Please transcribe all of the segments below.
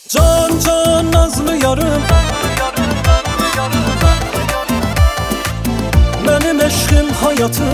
Can can nazlı yarım, benim eşkim hayatım.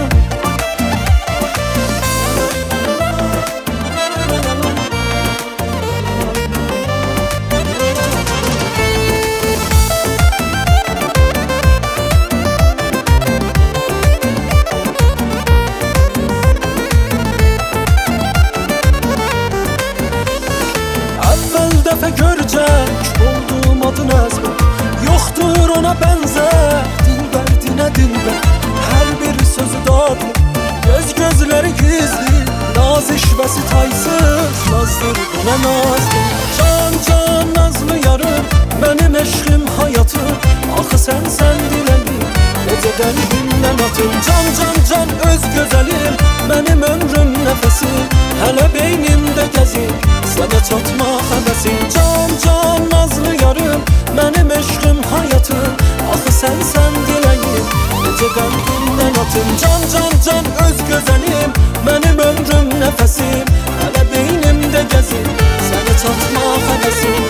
Evvel defa görecek olduğum adın ezber, yoktur ona benzer. Dilber dilber, her bir sözü dadlı, gözleri gizli, naz işvesi taysız, nazdır ona nazlı. Can can nazlı yarım, benim eşkim hayatım. Axı sen dileğim, gece kalbimden atım. Can can can öz güzelim, benim ömrüm nefesim. Hele beynimde gezir, sana çatma hevesim. Can can nazlı yarım, benim eşkim hayatım. Axı sen dileğim, gece kalbimden atım. Can can can öz güzelim, benim ömrüm nefesim. Hele beynimde gezir, sana çatma hevesim.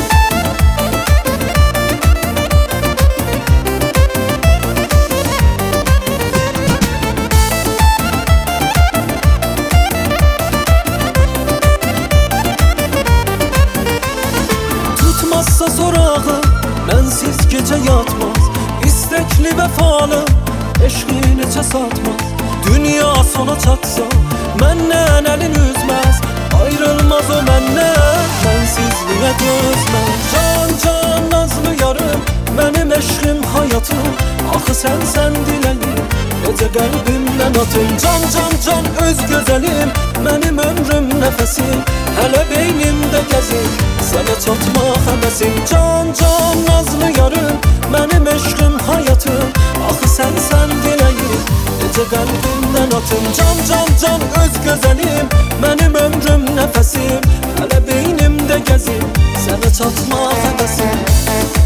Tutmazsa sorağı, bensiz gece yatmaz. İstekli vefalı, eşkini satmaz. Dünya sona çatsa, menden elin üzmez. Ayrılmaz o menden, bensizliğe dözmez. Can can nazlı yarım, benim eşkim hayatım. Axı sen dileğim, gece kalbimden atım. Can can can öz güzelim, benim ömrüm nefesim. Hele beynimde gezir, sana çatma hevesim. Can can nazlı yarım, benim eşkim hayatım. Axı sen dileğim, gece kalbimden atım. Can can can öz güzelim, benim ömrüm nefesim. Hele beynimde gezir, sana çatma hevesim.